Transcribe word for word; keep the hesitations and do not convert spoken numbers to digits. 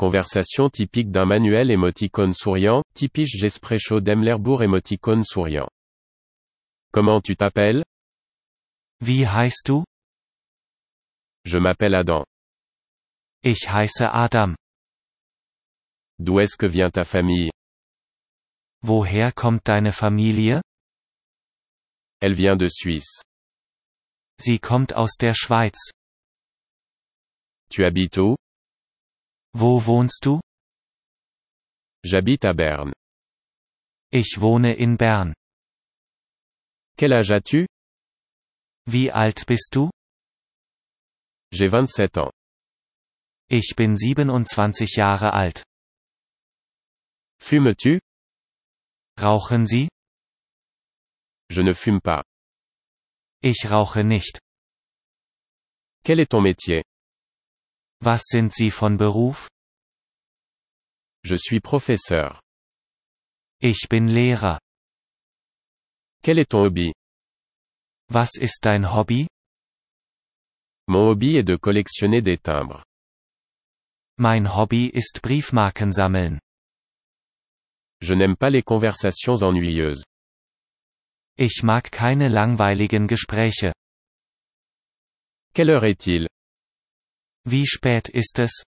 Conversation typique d'un manuel émoticône souriant, typisch Gesprächo d'Emlerbourg émoticône souriant. Comment tu t'appelles? Wie heißt du? Je m'appelle Adam. Ich heiße Adam. D'où est-ce que vient ta famille? Woher kommt deine Familie? Elle vient de Suisse. Sie kommt aus der Schweiz. Tu habites où? Wo wohnst du? J'habite à Berne. Ich wohne in Bern. Quel âge as-tu? Wie alt bist du? J'ai vingt-sept ans. Ich bin siebenundzwanzig Jahre alt. Fumes-tu? Rauchen Sie? Je ne fume pas. Ich rauche nicht. Quel est ton métier? Was sind Sie von Beruf? Je suis professeur. Ich bin Lehrer. Quel est ton hobby? Was ist dein Hobby? Mon hobby est de collectionner des timbres. Mein Hobby ist Briefmarken sammeln. Je n'aime pas les conversations ennuyeuses. Ich mag keine langweiligen Gespräche. Quelle heure est-il? Wie spät ist es?